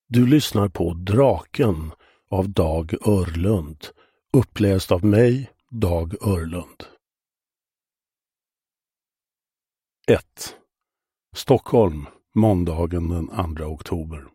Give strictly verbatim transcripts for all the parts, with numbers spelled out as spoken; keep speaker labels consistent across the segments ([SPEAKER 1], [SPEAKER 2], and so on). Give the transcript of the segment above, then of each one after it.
[SPEAKER 1] Du lyssnar på Draken av Dag Örlund, uppläst av mig, Dag Örlund. ett. Stockholm, måndagen den andra oktober.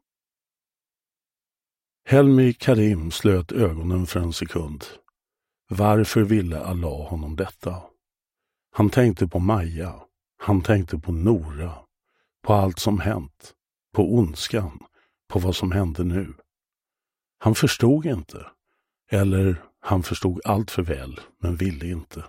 [SPEAKER 1] Helmi Karim slöt ögonen för en sekund. Varför ville Allah honom detta? Han tänkte på Maja, han tänkte på Nora, på allt som hänt, på ondskan, på vad som hände nu. Han förstod inte, eller han förstod allt för väl, men ville inte.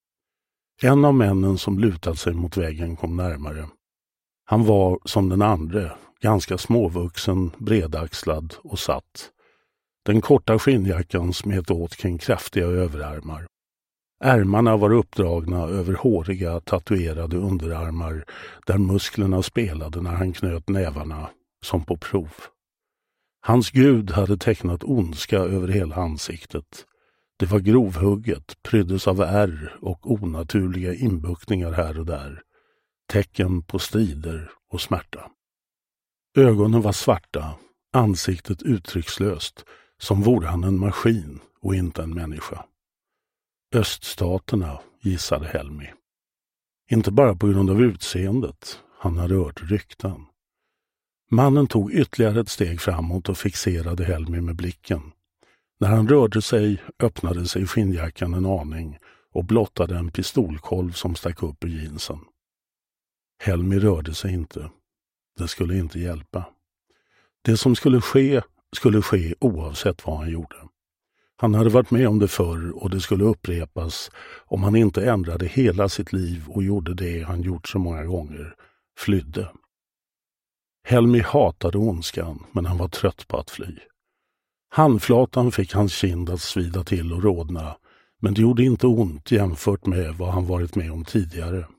[SPEAKER 1] En av männen som lutat sig mot väggen kom närmare. Han var som den andra, ganska småvuxen, bredaxlad och satt. Den korta skinnjackan smet åt kring kraftiga överarmar. Ärmarna var uppdragna över håriga, tatuerade underarmar där musklerna spelade när han knöt nävarna, som på prov. Hans gud hade tecknat ondska över hela ansiktet. Det var grovhugget, pryddes av ärr och onaturliga inbuktningar här och där. Tecken på strider och smärta. Ögonen var svarta, ansiktet uttryckslöst, som vore han en maskin och inte en människa. Öststaterna, gissade Helmi. Inte bara på grund av utseendet, han hade hört rykten. Mannen tog ytterligare ett steg framåt och fixerade Helmi med blicken. När han rörde sig öppnade sig skinnjackan en aning och blottade en pistolkolv som stack upp ur jeansen. Helmi rörde sig inte. Det skulle inte hjälpa. Det som skulle ske skulle ske oavsett vad han gjorde. Han hade varit med om det förr och det skulle upprepas om han inte ändrade hela sitt liv och gjorde det han gjort så många gånger, flydde. Helmi hatade ondskan, men han var trött på att fly. Handflatan fick hans kind att svida till och rodna, men det gjorde inte ont jämfört med vad han varit med om tidigare.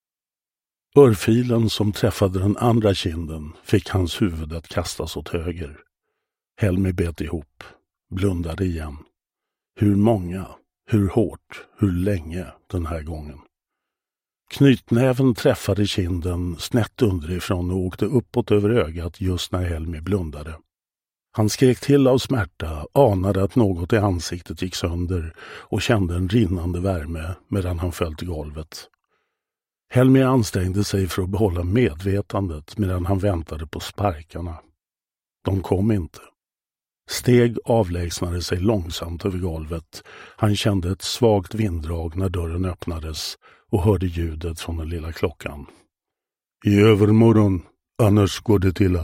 [SPEAKER 1] Örfilen som träffade den andra kinden fick hans huvud att kastas åt höger. Helmi bet ihop, blundade igen. Hur många, hur hårt, hur länge den här gången. Knytnäven träffade kinden snett underifrån och åkte uppåt över ögat just när Helmi blundade. Han skrek till av smärta, anade att något i ansiktet gick sönder och kände en rinnande värme medan han föll till golvet. Helmi ansträngde sig för att behålla medvetandet medan han väntade på sparkarna. De kom inte. Steg avlägsnade sig långsamt över golvet. Han kände ett svagt vinddrag när dörren öppnades och hörde ljudet från den lilla klockan. I övermorgon, annars går det illa.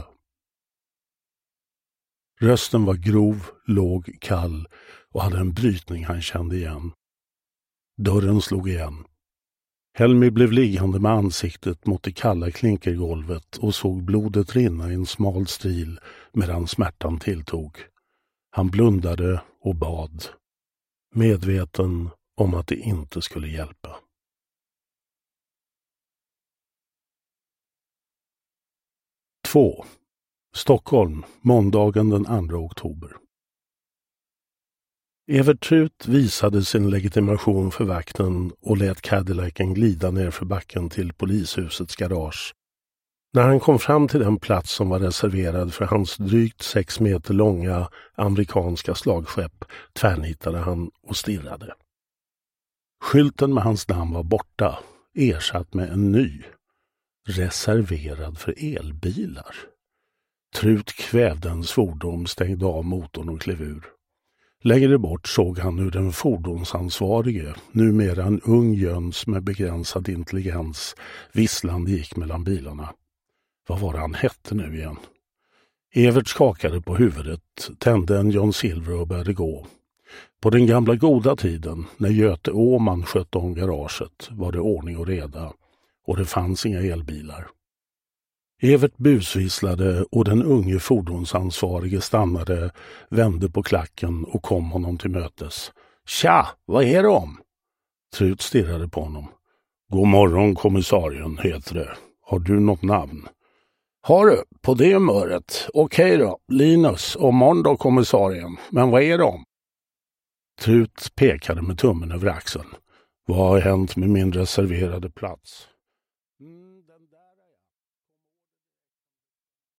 [SPEAKER 1] Rösten var grov, låg, kall och hade en brytning han kände igen. Dörren slog igen. Helmi blev liggande med ansiktet mot det kalla klinkergolvet och såg blodet rinna i en smal stil medan smärtan tilltog. Han blundade och bad, medveten om att det inte skulle hjälpa. två. Stockholm, måndagen den andra oktober. Evert Trut visade sin legitimation för vakten och lät Cadillacen glida ner för backen till polishusets garage. När han kom fram till den plats som var reserverad för hans drygt sex meter långa amerikanska slagskepp tvärnitade han och stirrade. Skylten med hans namn var borta, ersatt med en ny. Reserverad för elbilar. Trut kvävde en svordom, stängde av motorn och klev ur. Längre bort såg han hur den fordonsansvarige, numera en ung jöns med begränsad intelligens, visslande gick mellan bilarna. Vad var det han hette nu igen? Evert skakade på huvudet, tände en John Silver och började gå. På den gamla goda tiden, när Göte Åman skötte om garaget, var det ordning och reda, och det fanns inga elbilar. Evert busvisslade och den unge fordonsansvarige stannade, vände på klacken och kom honom till mötes. Tja, vad är det om? Trut stirrade på honom. God morgon, kommissarien, heter det. Har du något namn? Har du, på det humöret. Okej då, Linus och måndag kommissarien. Men vad är det om? Trut pekade med tummen över axeln. Vad har hänt med min reserverade plats?